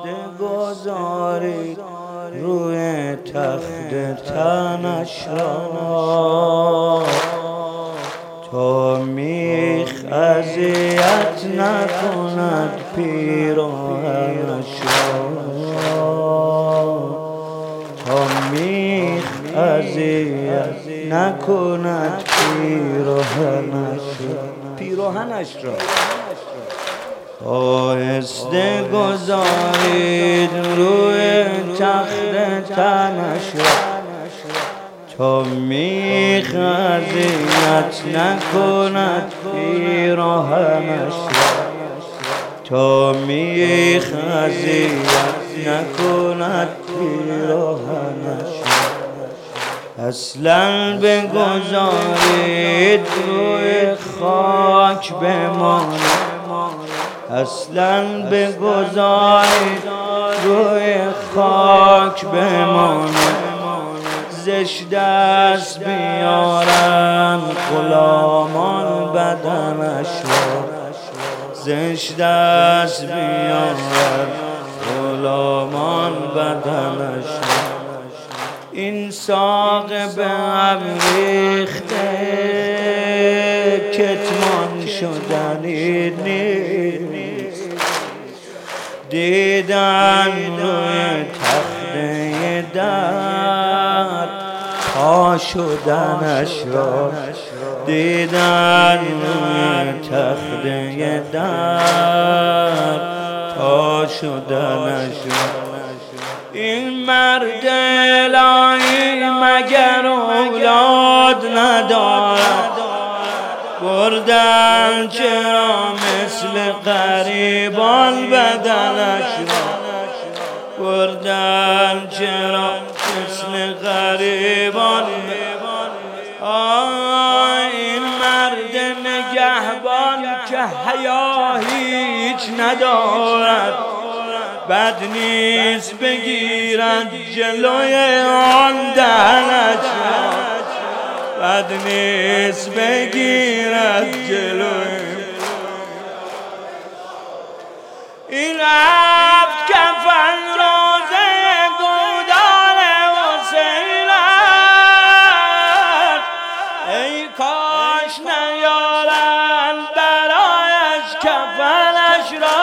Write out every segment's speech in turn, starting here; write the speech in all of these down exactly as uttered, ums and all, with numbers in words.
گذارید روی تخت تنش را، تا میخ اذیت نکند پیراهنش را، تا میخ اذیت نکند پیراهنش را پیراهنش را آهسته گذارید روی تخت تنش را، تا میخ اذیت نکند پیراهنش را، تا میخ اذیت نکند پیراهنش را. اصلا بگذارید روی خاک بماند، اصلا بگذارید روی خاک بماند، زشت دست بیارن غلامان بدنش را، زشت دست بیارن غلامان بدنش را. این ساق به هم ریخته کتمان شدنی نیست، دیدن روی تخته در پا شدنش را، دیدن روی تخته در پا شدنش را. این مرد الهی مگر اولاد ندارد، بردن چرا مثل غریبان بدنش را، بردن چرا مثل غریبان. آه این مرد نگهبان که حیا هیچ ندارد، بد نیست بگیرند جلوی آن دهنش را، بد نیست بگیرند جلوی. این هفت کفن روزه گودال حسین است، ای کاش نیارند برایش کفنش را،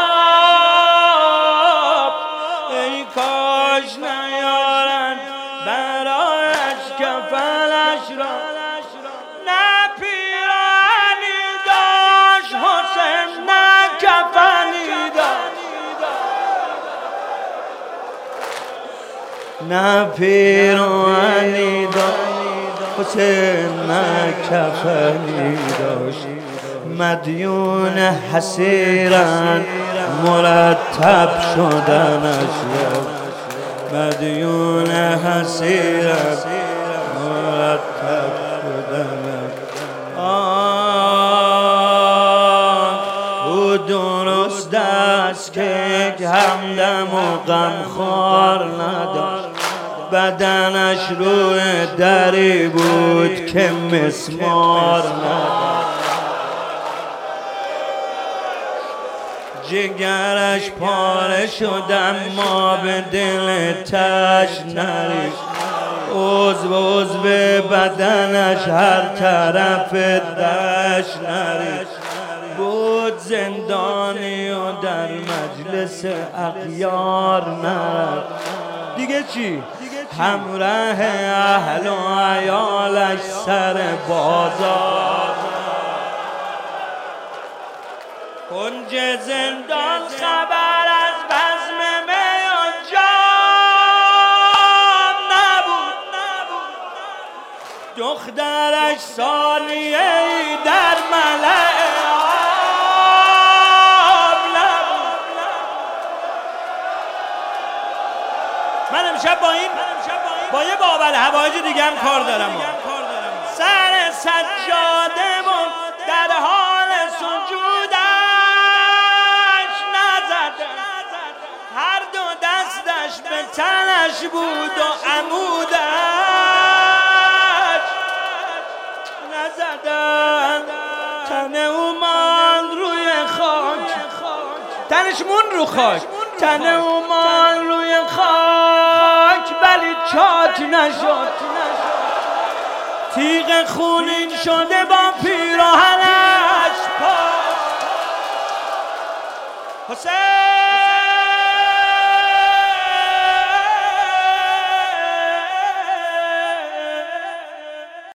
ای کاش نیارند برایش کفنش را. نه پیراهنی داشت حسین، نه کفنی داشت، نه پیراهنی داشت حسین، نه کفنی داشت. مدیون حسیرن مرتب شدنش را، مدیون حسیرن مرتب شدنش. آه او درست است که یک همدم و غمخوار نداشت، بدنش روی دری بود که مسمار نداشت، جگرش پاره شد اما به دل تش نریخت، عضو عضو بدنش هر طرف دش نریخت. بود زندانی و در مجلس اغیار نرفت، دیگه چی؟ همراه اهل و عیالش سر بازار، کنج زندان خبر از بزم می و جام نبود، دخترش ثانیه در ملأ آب نبود. من امشب با این با یه بابل هوایج دیگه هم کار دارم، سر سجاده و در حال سجودش نزد، هر دو دستش به تنش بود و عمودش نزدن، تن او ماند روی خاک، تنش مون رو خاک، تن اومان روی خاک ولی چاک نشد، تیغ خونین شده با پیراهنش.